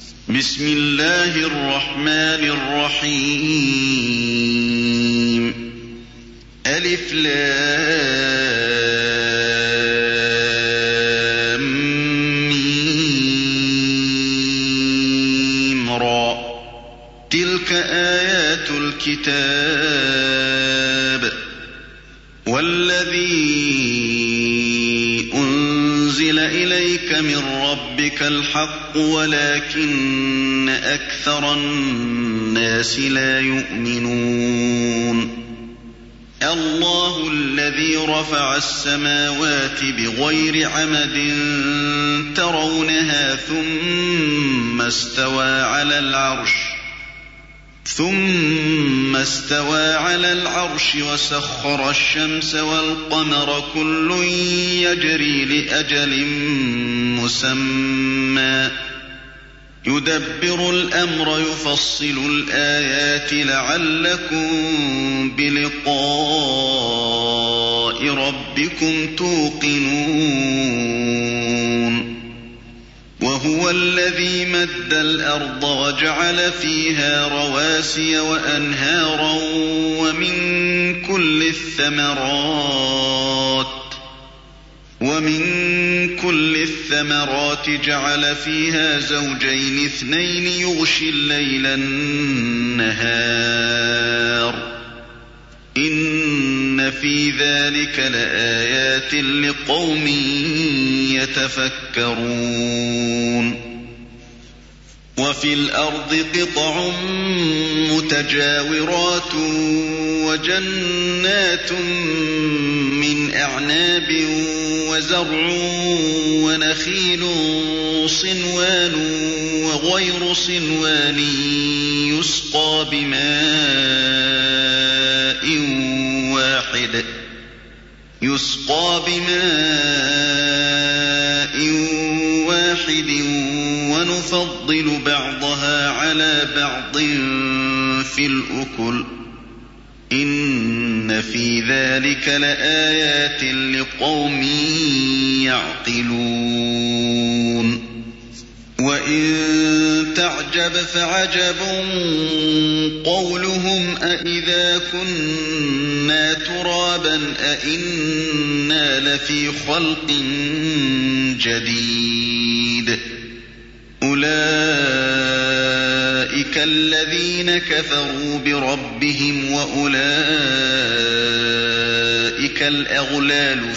بسم الله الرحمن الرحيم ألف لام ميم را تلك آيات الكتاب والذي أنزل إليك من ربك الحق ولكن أكثر الناس لا يؤمنون الله الذي رفع السماوات بغير عمد ترونها ثم استوى على العرش وسخر الشمس والقمر كل يجري لأجل مسمى يدبر الأمر يفصل الآيات لعلكم بلقاء ربكم توقنون وهو الذي مد الأرض وجعل فيها رواسي وأنهارا ومن كل الثمرات جعل فيها زوجين اثنين يغشي الليل النهار إن في ذلك لآيات لقوم يتفكرون وفي الأرض قطع متجاورات وجنات من أعناب وزرع ونخيل صنوان وغير صنوان يسقى بماء واحد ونفضل بعضها على بعض في الأكل إن في ذلك لآيات لقوم يعقلون وإن تعجب فعجب قولهم أإذا كنا ترابا أإنا لفي خلق جديد أولئك الذين كفروا بربهم وأولئك الأغلال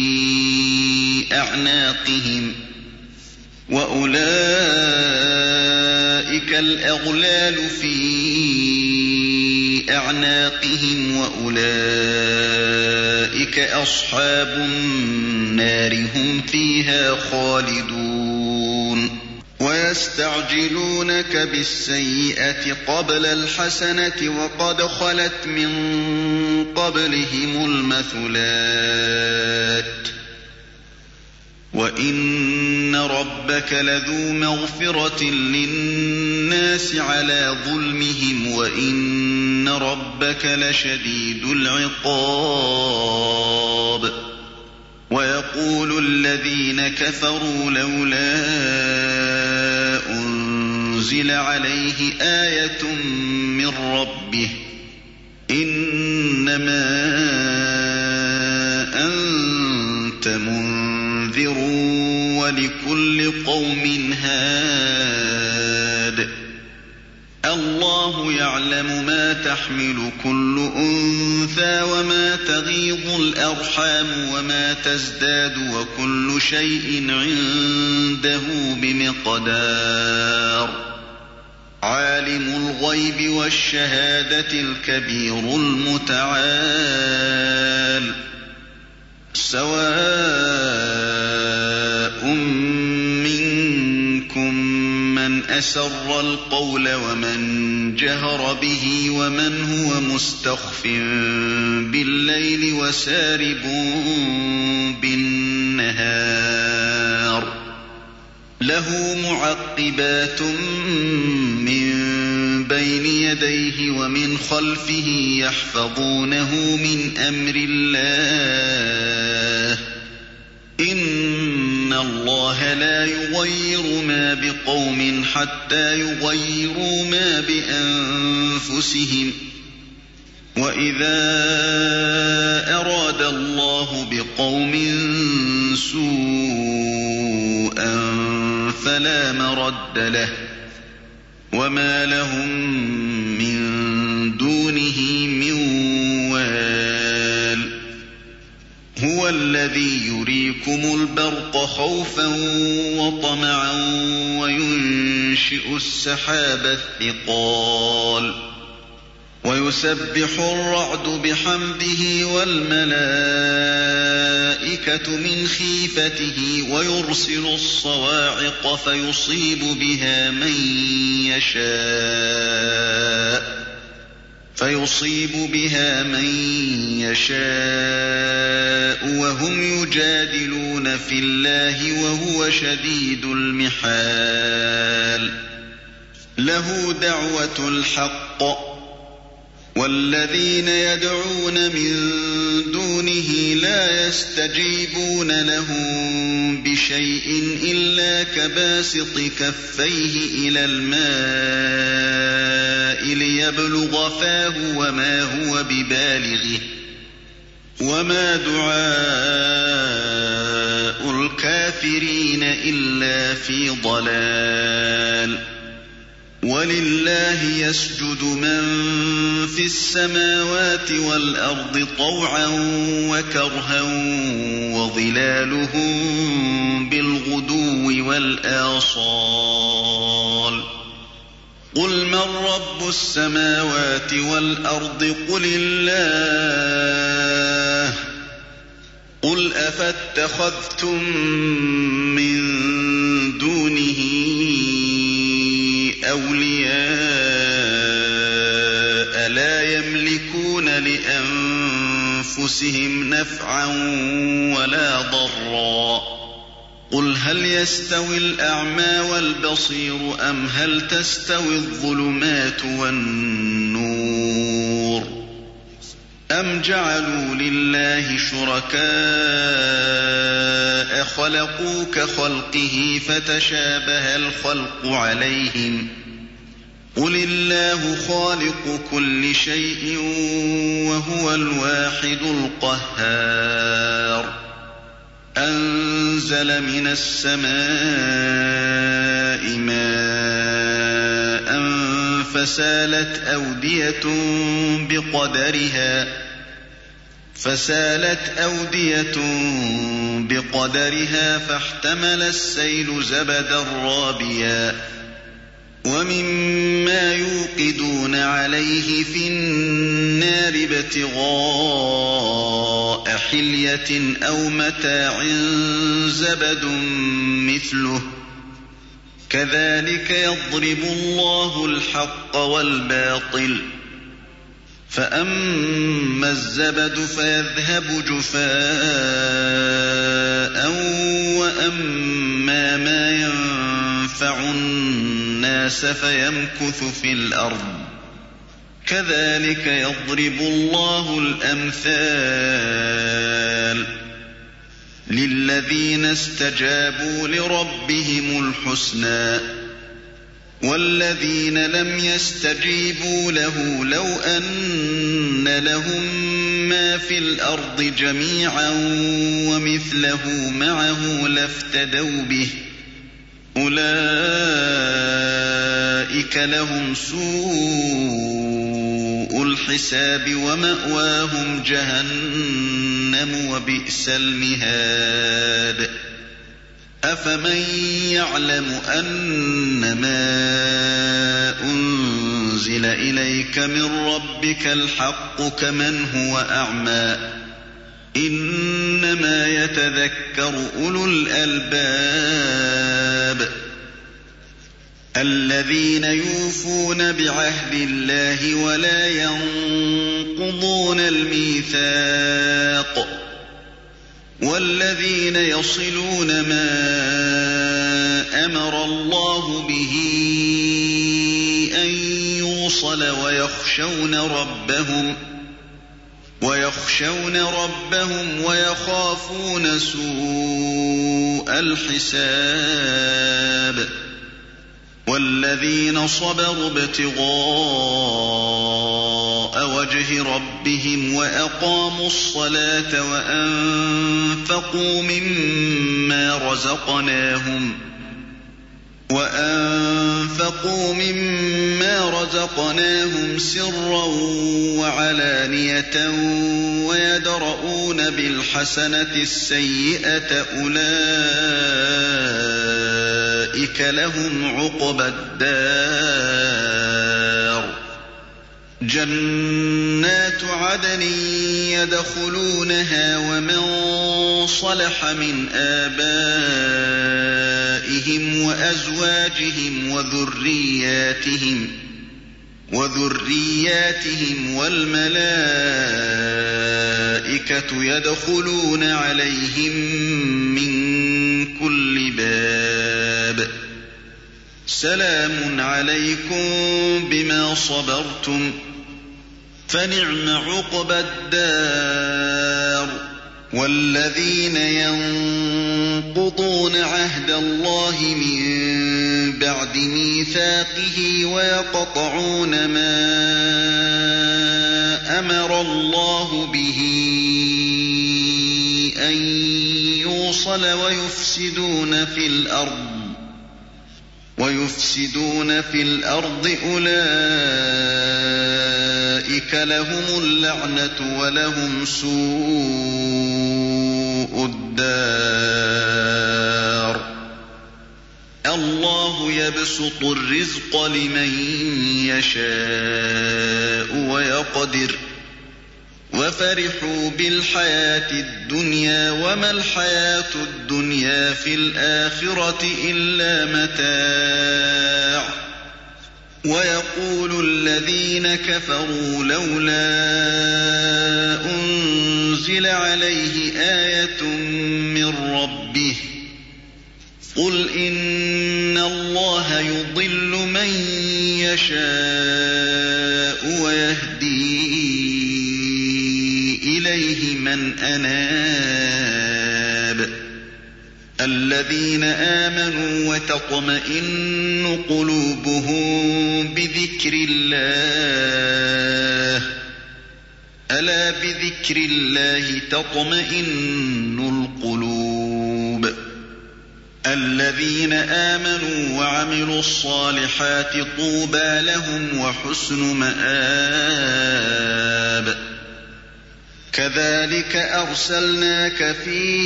في أعناقهم وأولئك أصحاب النار هم فيها خالدون ويستعجلونك بالسيئة قبل الحسنة وقد خلت من قبلهم المثلات وإن ربك لذو مغفرة للناس على ظلمهم وإن ربك لشديد العقاب ويقول الذين كفروا لولا أنزل عليه آية من ربه إنما أنت منذر ولكل قوم هاد الله يعلم ما تحمل كل أنثى وما تغيض الأرحام وما تزداد وكل شيء عنده بمقدار عالم الغيب والشهادة الكبير المتعال سواء منكم من أسر القول ومن جهر به ومن هو مستخف بالليل وسارب بالنهار له معقبات من بين يديه ومن خلفه يحفظونه من أمر الله إن اللَّهَ لَا يُغَيِّرُ مَا بِقَوْمٍ حَتَّىٰ يُغَيِّرُوا مَا بِأَنفُسِهِمْ ۗ وَإِذَا أَرَادَ اللَّهُ بِقَوْمٍ سُوءًا فَلَا مَرَدَّ لَهُ ۚ وَمَا لَهُم مِّن دُونِهِ مِن وَالٍ. هُوَ الَّذِي يُرِيكُمُ الْبَرْقَ خَوْفًا وَطَمَعًا وَيُنشِئُ السَّحَابَ الثِّقَالَ وَيُسَبِّحُ الرَّعْدُ بِحَمْدِهِ وَالْمَلَائِكَةُ مِنْ خِيفَتِهِ وَيُرْسِلُ الصَّوَاعِقَ فَيُصِيبُ بِهَا مَن يَشَاءُ وَهُمْ يُجَادِلُونَ فِي اللَّهِ وَهُوَ شَدِيدُ الْمِحَالِ. لَهُ دَعْوَةُ الْحَقِّ ۖ وَالَّذِينَ يَدْعُونَ مِن دُونِهِ لَا يَسْتَجِيبُونَ لَهُم بِشَيْءٍ إِلَّا كَبَاسِطِ كَفَّيْهِ إِلَى الْمَاءِ لِيَبْلُغَ فَاهُ وَمَا هُوَ بِبَالِغِهِ ۚ وَمَا دُعَاءُ الْكَافِرِينَ إِلَّا فِي ضَلَالٍ. وَلِلَّهِ يَسْجُدُ مَن فِي السَّمَاوَاتِ وَالْأَرْضِ طَوْعًا وَكَرْهًا وَظِلَالُهُم بِالْغُدُوِّ وَالْآصَالِ. قُلْ مَن رَّبُّ السَّمَاوَاتِ وَالْأَرْضِ قُلِ اللَّهُ ۚ قُلْ أَفَاتَّخَذْتُم مِّن دُونِهِ أَوْلِيَاءَ لَا يَمْلِكُونَ لِأَنفُسِهِمْ نَفْعًا وَلَا ضَرًّا. قُلْ هَلْ يَسْتَوِي الْأَعْمَىٰ وَالْبَصِيرُ أَمْ هَلْ تَسْتَوِي الظُّلُمَاتُ وَالنُّورُ أَمْ جَعَلُوا لِلَّهِ شُرَكَاءَ خَلَقُوا كَخَلْقِهِ فَتَشَابَهَ الْخَلْقُ عَلَيْهِمْ ۚ قُلِ اللَّهُ خَالِقُ كُلِّ شَيْءٍ وَهُوَ الْوَاحِدُ الْقَهَّارُ. أَنزَلَ مِنَ السَّمَاءِ مَاءً فَسَالَتْ أَوْدِيَةٌ بِقَدَرِهَا فَاحْتَمَلَ السَّيْلُ زَبَدًا رَّابِيًا وَمِمَّا يُوقِدُونَ عَلَيْهِ فِي النَّارِ ابْتِغَاءَ حِلْيَةٍ أَوْ مَتَاعٍ زَبَدٌ مِّثْلُهُ ۚ كَذَٰلِكَ يَضْرِبُ اللَّهُ الْحَقَّ وَالْبَاطِلَ ۚ فَأَمَّا الزَّبَدُ فَيَذْهَبُ جُفَاءً وَأَمَّا مَا يَنفَعُ النَّاسَ فَيَمْكُثُ فِي الْأَرْضِ ۚ كَذَٰلِكَ يَضْرِبُ اللَّهُ الْأَمْثَالَ. لِلَّذِينَ اسْتَجَابُوا لِرَبِّهِمُ الْحُسْنَىٰ ۚ وَالَّذِينَ لَمْ يَسْتَجِيبُوا لَهُ لَوْ أَنَّ لَهُم مَّا فِي الْأَرْضِ جَمِيعًا وَمِثْلَهُ مَعَهُ لَافْتَدَوْا بِهِ ۚ أُولَٰئِكَ لَهُمْ سُوءُ الْحِسَابِ وَمَأْوَاهُمْ جَهَنَّمُ وَبِئْسَ الْمِهَادُ. أَفَمَن يَعْلَمُ أَنَّمَا أُنزِلَ إِلَيْكَ مِن رَّبِّكَ الْحَقُّ كَمَنْ هُوَ أَعْمَىٰ ۚ إِنَّمَا يَتَذَكَّرُ أُولُو الْأَلْبَابِ. الَّذِينَ يُوفُونَ بِعَهْدِ اللَّهِ وَلَا يَنقُضُونَ الْمِيثَاقَ، وَالَّذِينَ يَصِلُونَ مَا أَمَرَ اللَّهُ بِهِ أَن يُوصَلَ وَيَخْشَوْنَ رَبَّهُمْ ويخشون ربهم ويخافون سوء الحساب والذين صبروا ابتغاء وجه ربهم وأقاموا الصلاة وأنفقوا مما رزقناهم سرا وعلانية ويدرؤون بالحسنة السيئة أولئك لهم عقبى الدار جنات عدن يدخلونها ومن صلح من آبائهم وأزواجهم وذرياتهم والملائكة يدخلون عليهم من كل باب سلام عليكم بما صبرتم فنعم عقبى الدار والذين ينقضون عهد الله من بعد ميثاقه ويقطعون ما أمر الله به أن يوصل ويفسدون في الأرض أولئك لهم اللعنة ولهم سوء الدار الله يبسط الرزق لمن يشاء ويقدر وفرحوا بالحياة الدنيا وما الحياة الدنيا في الآخرة إلا متاع ويقول الذين كفروا لولا أنزل عليه آية من ربه قل إن الله يضل من يشاء ويهدي إليه من أناب الذين آمنوا وتطمئن قلوبهم بذكر الله ألا بذكر الله تطمئن القلوب الذين آمنوا وعملوا الصالحات طوبى لهم وحسن مآب كذلك أرسلناك في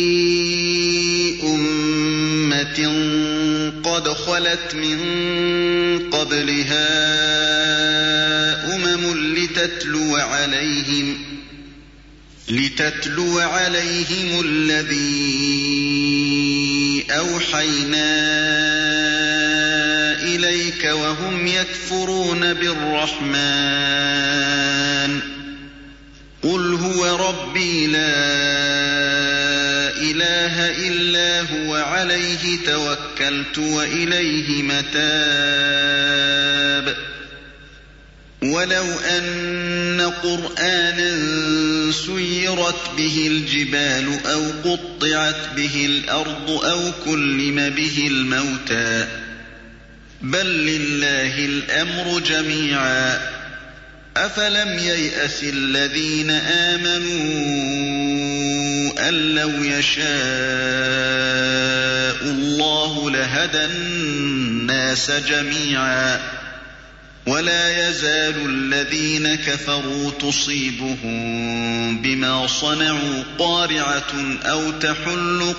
أمة قد خلت من قبلها لتتلو عليهم الذي أوحينا إليك وهم يكفرون بالرحمن قل هو ربي لا إله إلا هو عليه توكلت وإليه متاب ولو أن قرآنا سيرت به الجبال أو قطعت به الأرض أو كلم به الموتى بل لله الأمر جميعا أفلم ييأس الذين آمنوا أن لو يشاء الله لهدى الناس جميعا ولا يزال الذين كفروا تصيبهم بما صنعوا قارعة أو تحل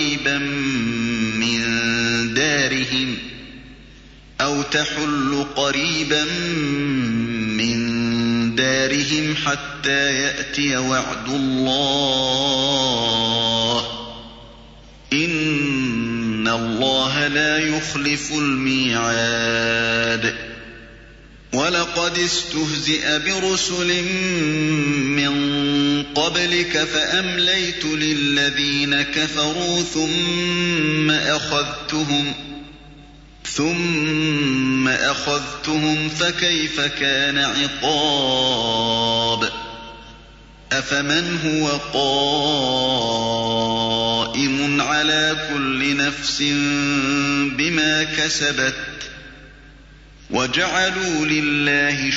قريبا من دارهم حتى يأتي وعد الله إن الله لا يخلف الميعاد ولقد استهزئ برسل من قبلك فأمليت للذين كفروا ثم أخذتهم فكيف كان عقاب أفمن هو قائم على كل نفس بما كسبت وجعلوا لله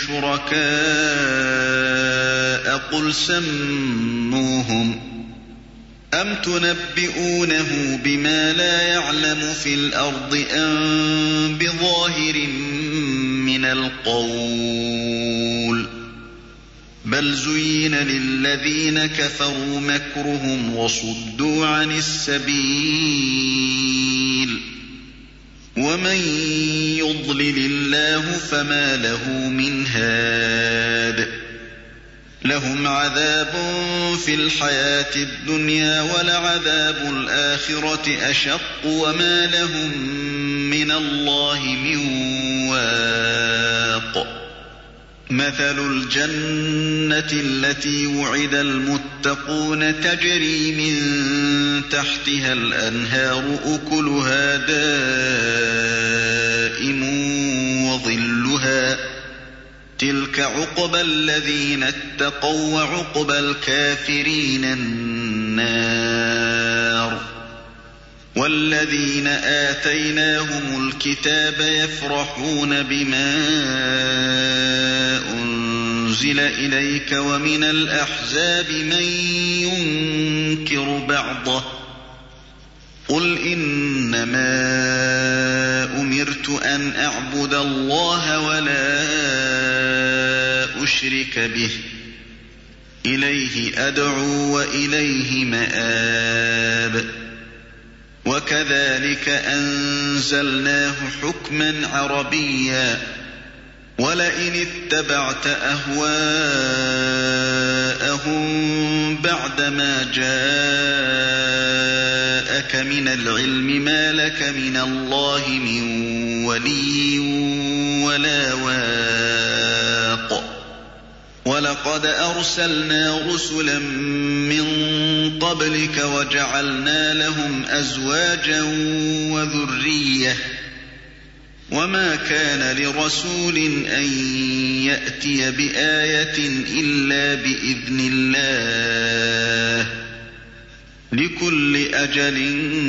شركاء قل سموهم أم تنبئونه بما لا يعلم في الأرض أم بظاهر من القول بل زين للذين كفروا مكرهم وصدوا عن السبيل ومن يضلل الله فما له من هاد لهم عذاب في الحياة الدنيا ولعذاب الآخرة أشق وما لهم من الله من واق مثل الجنة التي وعد المتقون تجري من تحتها الأنهار أكلها دائم وظلها تلك عقبى الذين اتقوا وعقبى الكافرين النار والذين آتيناهم الكتاب يفرحون بما أنزل إليك ومن الأحزاب من ينكر بعضه قل إنما أمرت أن أعبد الله ولا أشرك به إليه أدعو وإليه مآب وكذلك أنزلناه حكما عربيا ولئن اتبعت أهواءهم بعدما جاءك من العلم ما لك من الله من ولي ولا واق ولقد أرسلنا رسلا من قبلك وجعلنا لهم أزواجا وذرية وما كان لرسول أن يأتي بآية إلا بإذن الله لكل أجل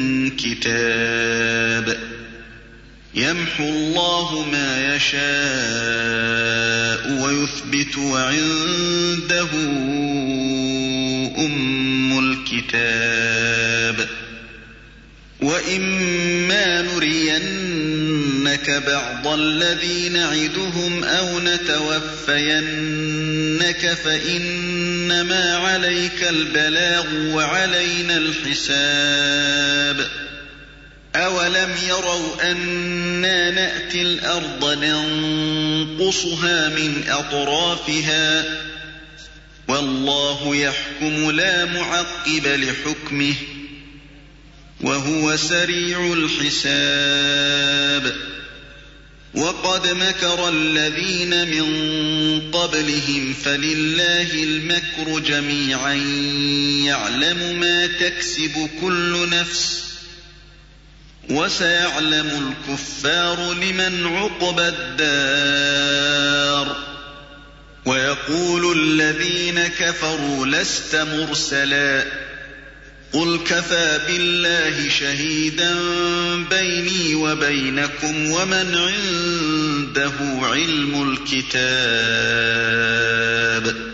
كتاب يمحو الله ما يشاء ويثبت وعنده أم الكتاب وإما نرينك بعض الذي نعدهم أو نتوفينك فإنما عليك البلاغ وعلينا الحساب أولم يروا أنا نأتي الأرض ننقصها من أطرافها والله يحكم لا معقب لحكمه وهو سريع الحساب وقد مكر الذين من قبلهم فلله المكر جميعا يعلم ما تكسب كل نفس وسيعلم الكفار لمن عقبى الدار ويقول الذين كفروا لست مرسلا قل كفى بالله شهيدا بيني وبينكم ومن عنده علم الكتاب